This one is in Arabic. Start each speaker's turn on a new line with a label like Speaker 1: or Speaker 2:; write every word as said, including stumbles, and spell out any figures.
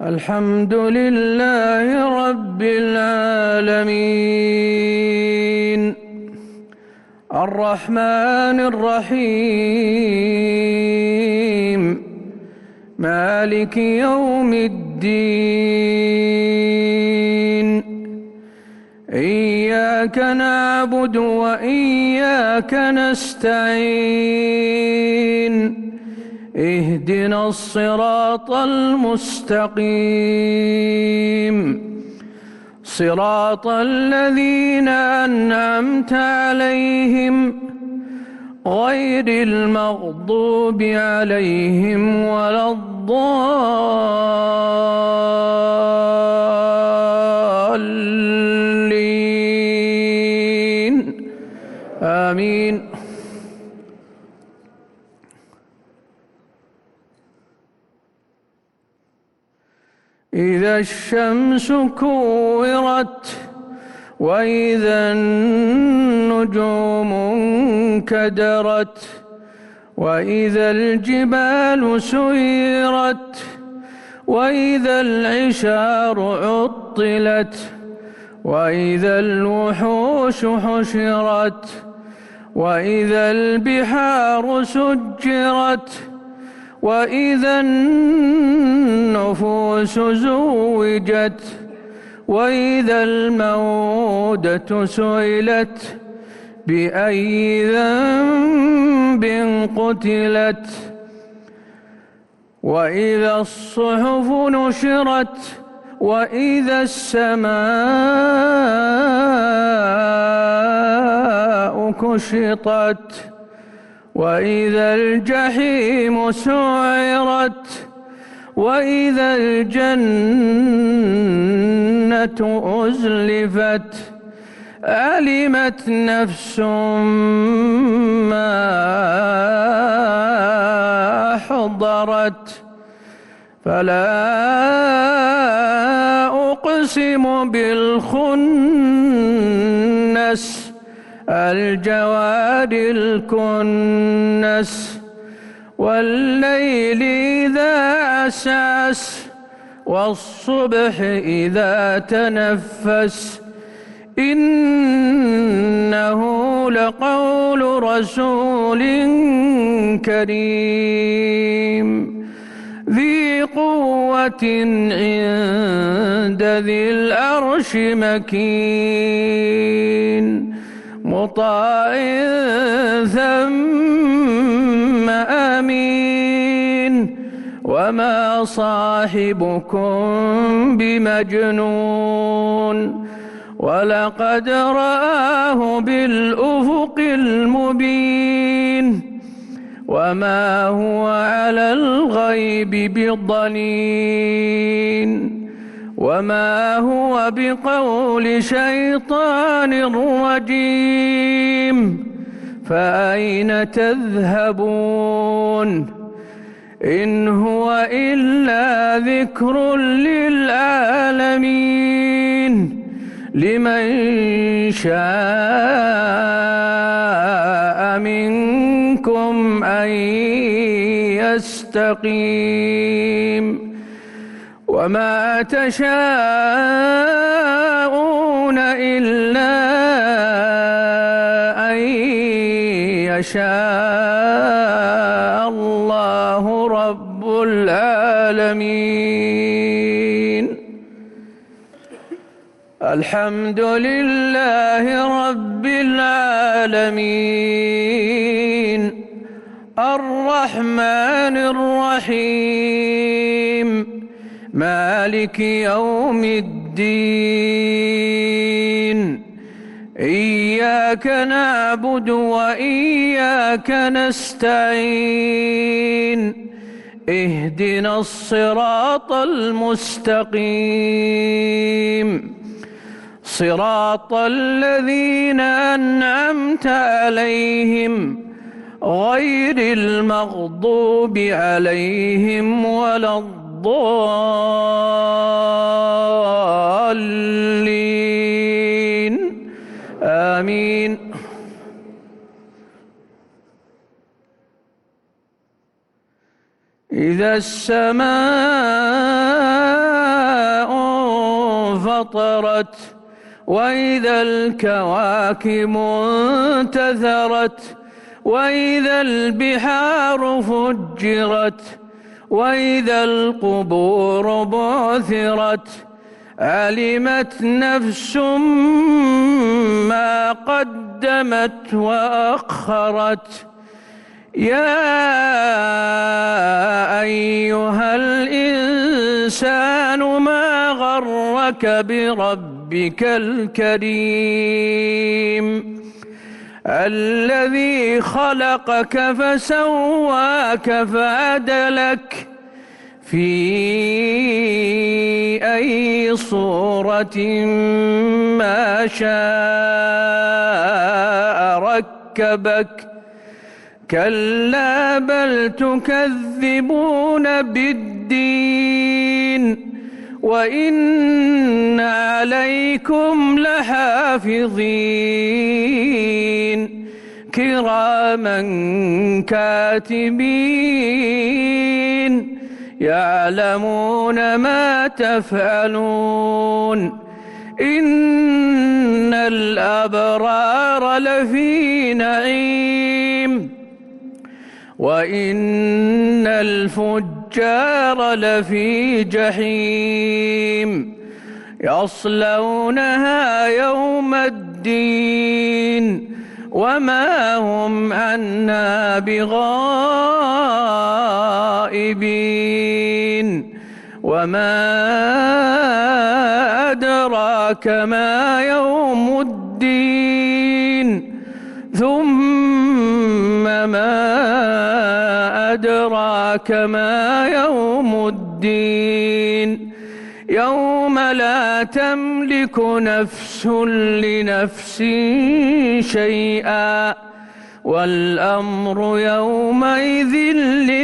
Speaker 1: الحمد لله رب العالمين الرحمن الرحيم مالك يوم الدين إياك نعبد وإياك نستعين اهدنا الصراط المستقيم صراط الذين أنعمت عليهم غير المغضوب عليهم ولا الضالين آمين. إذا الشمس كورت وإذا النجوم انكدرت وإذا الجبال سيرت وإذا العشار عطلت وإذا الوحوش حشرت وإذا البحار سجرت وإذا النفوس زوجت وإذا الموءودة سئلت بأي ذنب قتلت وإذا الصحف نشرت وإذا السماء كشطت وإذا الجحيم سعرت وإذا الجنة أزلفت علمت نفس ما أحضرت فلا أقسم بالخنس الجوار الكنس والليل إذا عسعس والصبح إذا تنفس إنه لقول رسول كريم ذي قوة عند ذي العرش مكين مطاع ثم أمين وما صاحبكم بمجنون ولقد رآه بالأفق المبين وما هو على الغيب بضنين وما هو بقول شيطان رجيم فأين تذهبون إن هو إلا ذكر للعالمين لمن شاء منكم أن يستقيم وما تشاءون إلا أن يشاء الله رب العالمين. الحمد لله رب العالمين الرحمن الرحيم مالك يوم الدين إياك نعبد وإياك نستعين اهدنا الصراط المستقيم صراط الذين أنعمت عليهم غير المغضوب عليهم ولا الضالين آمين. إذا السماء انفطرت وإذا الكواكب انتثرت وإذا البحار فجرت وإذا القبور بعثرت علمت نفس ما قدمت وأخرت يا أيها الإنسان ما غرك بربك الكريم الذي خلقك فسواك فعدلك في أي صورة ما شاء ركبك كلا بل تكذبون بالدين وإن عليكم لحافظين كراما كاتبين يعلمون ما تفعلون إن الأبرار لفي نعيم وإن الفجار لفي جحيم يصلونها يوم الدين وما هم عنها بغائبين وما أدراك ما يوم الدين ثم ما أدراك ما يوم الدين يوم لا تملك نفس لنفس شيئا والأمر يومئذ لله